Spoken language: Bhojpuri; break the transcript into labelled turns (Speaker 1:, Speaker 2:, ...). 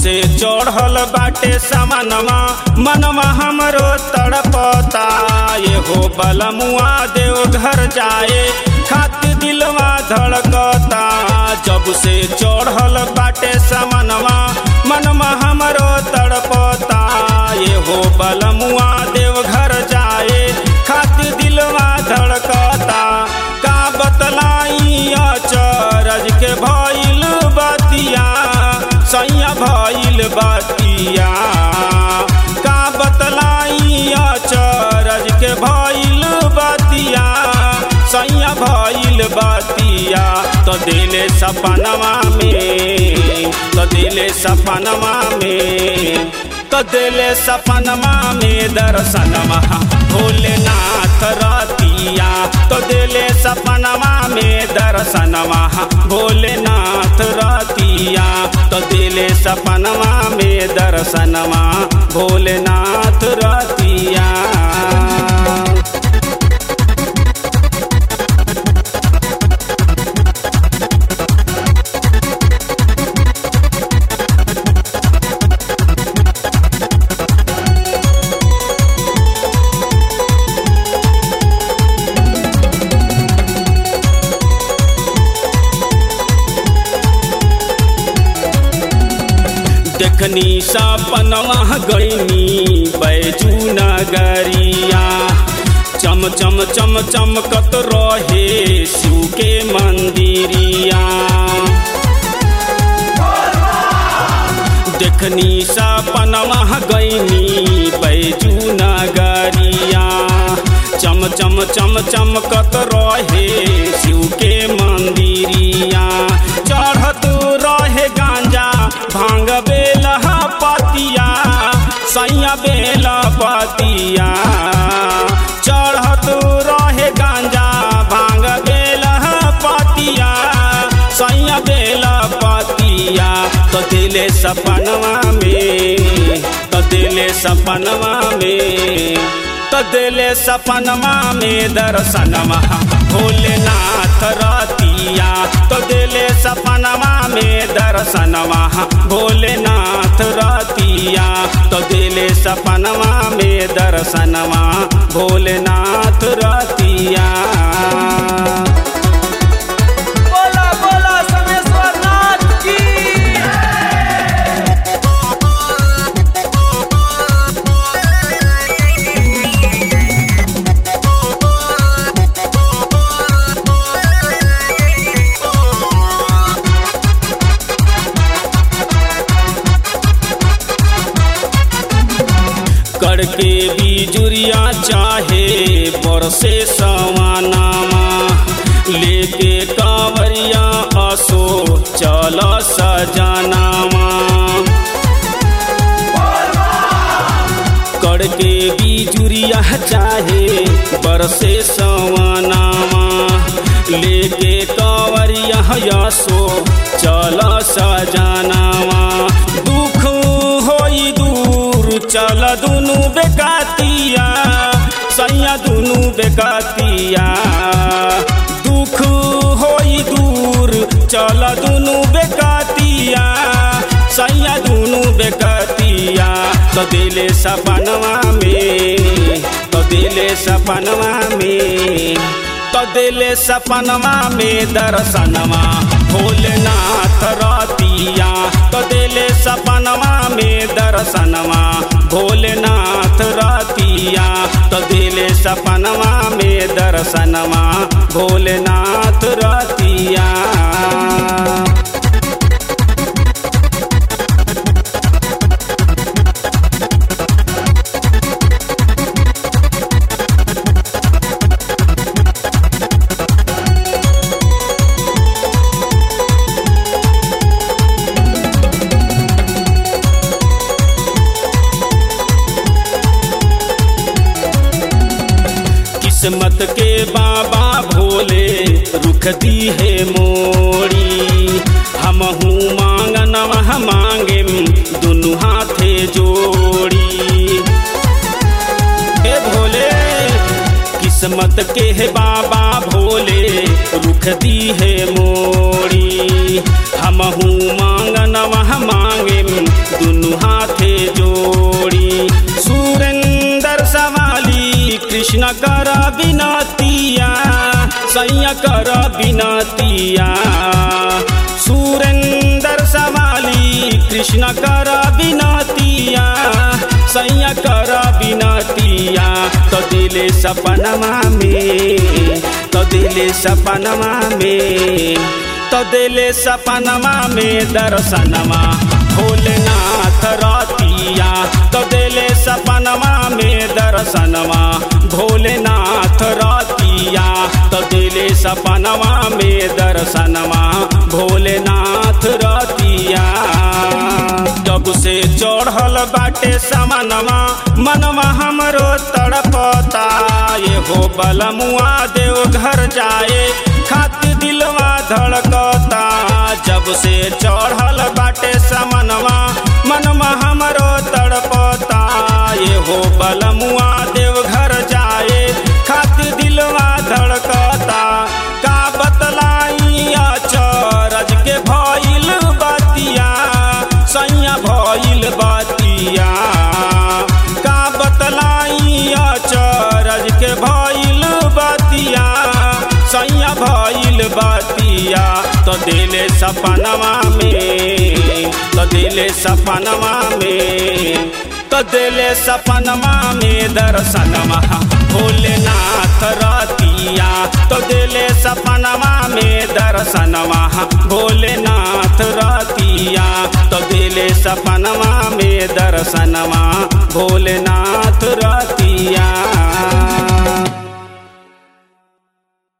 Speaker 1: से चढ़ल बाटे सामनवा मनवा हमरो तड़पता। ये हो बलमुआ देव घर जाए खातिर दिलवा धड़कता। जब से चढ़ल बाटे सामनवा मनवा हमरो तड़पता। ये हो बलमुआ देव घर जाए खातिर दिलवा धड़कता। का बतलाई अचरज के भइल बतिया सैया भइल बतिया। का बतलाई अचरज के भइल बतिया सैया भइल बतिया। तो दिले सपनवा में तो दिले सपनवा में तो दिले सपनवा में दर्शनवा भोलेनाथ रतिया। तो दिले सपनवा में दर्शनवा भोलेनाथ रतिया। तो दिले सपनवा में दर्शनवा भोलेनाथ रतिया। देखनी सपनवा गईनी बैजू नगरिया। चम चम चम चमकत रहे शिव के मंदिरिया। देखनी सपनवा गईनी बैजू नगरिया। चम चम चम चमकत रहे शिव के मंदिरिया। चढ़त रहे गांजा भांग बेला पतिया सैया बेला पतिया। चढ़त रहे गांजा भांग बेला पतिया सैया बेला पतिया। तो दिले सपनवा में तो दिले सपनवा में तो दिले सपनवा में दर्शनवा भोलेनाथ रतिया। तो दिले सपनवा में दर्शनवा भोलेनाथ रतिया। तो दिले सपनवा में दर्शनवा भोलेनाथ रतिया।
Speaker 2: बोला बोला समेश्वर नाथ की।
Speaker 1: करके बिजुरिया चाहे बरसे सवानामा। लेके कांवरिया असो चल सजनामा। करके बिजुरिया चाहे बरसे सवानामा। लेके कांवरिया असो चल सजनामा। दुख होई दूर चल दुनु बेकातिया सैया दुनु बेकातिया। दुख होई दूर चल दुनु बेकातिया सैया दुनु बेकातिया। तो दिले सपनवा में तो दिले सपनवा में तो दिले सपनवा में दर्शनवा भोलेनाथ रतिया। तो दिले सपनवा में दर्शनवा भोलेनाथ रतिया। तो दिले सपनवा में दर्शनवा भोलेनाथ रतिया। किस्मत के बाबा भोले रुख दी है मोड़ी। हमहू मांगनवा मांगे दुनु हाथे जोड़ी। हे भोले किस्मत के है बाबा भोले रुख दी है मोड़ी। हमहू मांगन वह मांगे दुनु हाथे जोड़ी। सुरेंद्र सवाली कृष्ण कर बिनतिया सैया कर बिनतिया। सुरेंद्र सवाली कृष्ण कर बिनतिया सैया कर बिनतिया। तो दिले सपनमा में तो दिले सपनमा में तो दिले सपनमा में दर्शनमा भोलेनाथ रतिया। तो दिले सपनमा में दर्शनमा भोलेनाथ रतिया। तो दिले सपनमा में दर्शनमा भोलेनाथ रतिया। जब से चढ़ल बाटे समनमा मनवा हमरो तड़पता। ये हो बलमुआ देव घर जाए खातिर दिलवा धड़कता। जब से चढ़ल बाटे समनवा मनवा हमरो तड़पता। ये हो बलमुआ देव घर जाए खातिर दिलवा धड़कता। का बतलाई अचरज के भइल बतिया सैया भइल बतिया। का बतलाई अचरज के भइल बतिया सैया भइल बतिया। तो दिले सपनवा में तो दिले सपनवा में तो दिले सपनवा में दर्शनमा भोलेनाथ रतिया। तो दिले सपनवा में दर्शनमा भोलेनाथ रतिया। तो दिले सपनवा में दर्शनमा भोलेनाथ